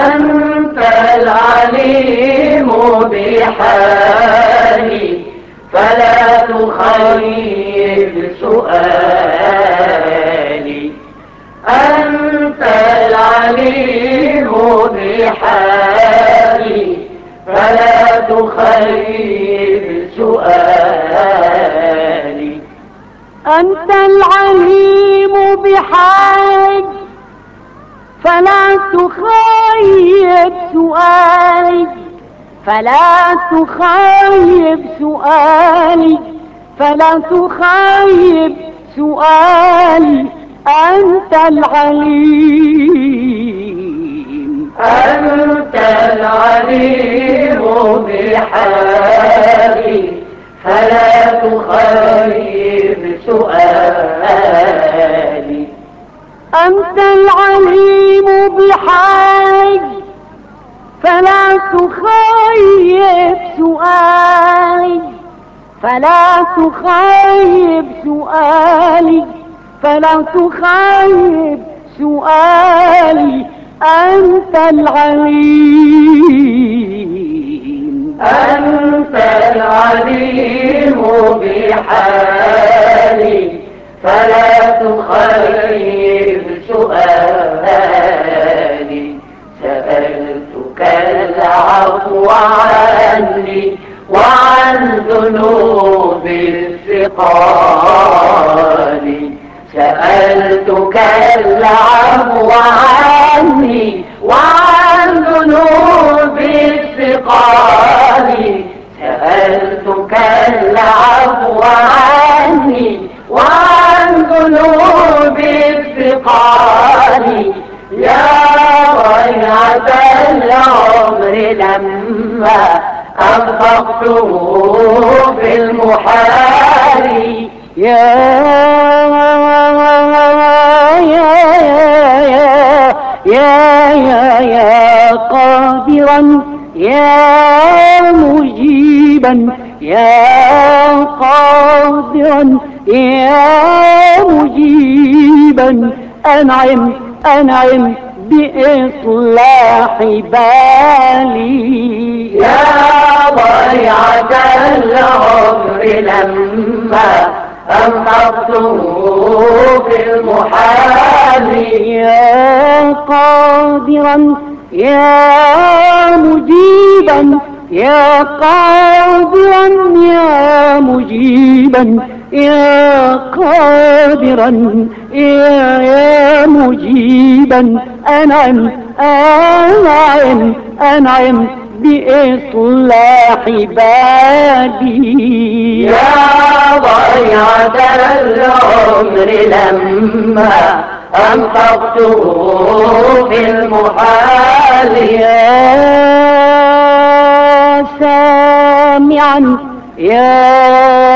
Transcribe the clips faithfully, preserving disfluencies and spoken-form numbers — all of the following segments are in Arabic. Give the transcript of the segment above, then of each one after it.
أنت العليم بحالي فلا تخيب سؤالي. أنت العليم بحالي فلا تخيب سؤالي. أنت العليم بحالي فلا تخيب سؤالي، فلا تخيب سؤالي، فلا تخيب سؤالي. أنت العليم، أنت العليم بحالي فلا تخيب سؤالي. أنت العليم بحالي فلا تخيب سؤالي، فلا تخيب سؤالي، فلا تخيب سؤالي. أنت العليم، أنت العليم بحالي فلا تخيب سؤالي. سألتك العفو عني وعن ذنوب الثقال. سألتك العفو عني وعن ذنوب الثقال. سألتك العفو عني وعن ذنوب الثقال. يا ضيعة العمر لما أنفقته في المحال. يا يا يا يا يا يا قادرا يا مجيبا، يا قادرا يا مجيبا. أنعم أنعم بإصلاح بالي. يا ضيعة العمر لما أنفقته في المحال. يا قادرا يا مجيبا، يا قادرا يا مجيبا، يا قادرا يا يا مجيبا. أنعم أنعم أنعم بإصلاح بالي. يا ضيعة العمر لما أنفقته في المحال. يا سامعا يا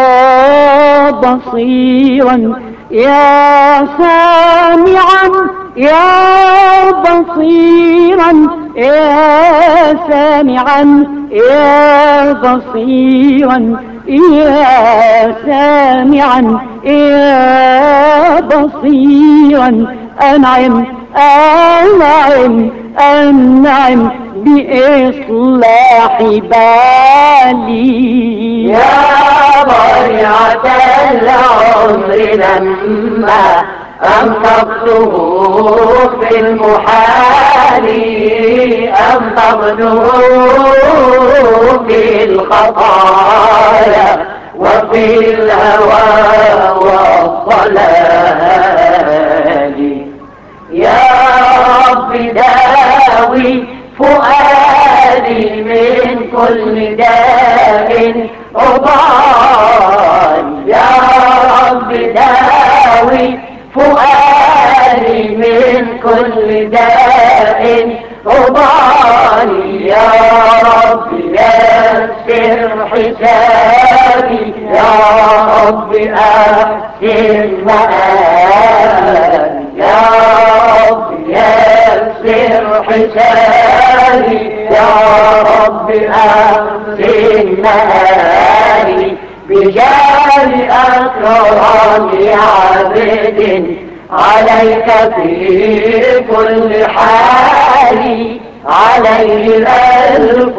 بصيرا، يا سامعا يا بصيرا، يا سامعا يا بصيرا، يا سامعا يا بصيرا. أنعم أنعم أنعم بإصلاح بالي. يا ضيعة العمر لما أنفقته في المحال. أنفقته في الخطايا وفي الهوى والضلال. يا رب داوي فؤادي من كل داء عضال. يا رب داوي فؤادي من كل داء عضال. يا رب يسر حسابي، يا رب أحسن مآلي. يا رب يسر حسابي، يا رب أحسن مآلي. بجاه أكرم عبد عليك في كل حال، عليه ألف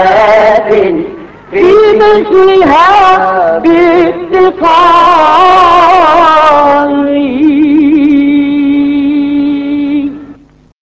صلاة في مثلها بافتقار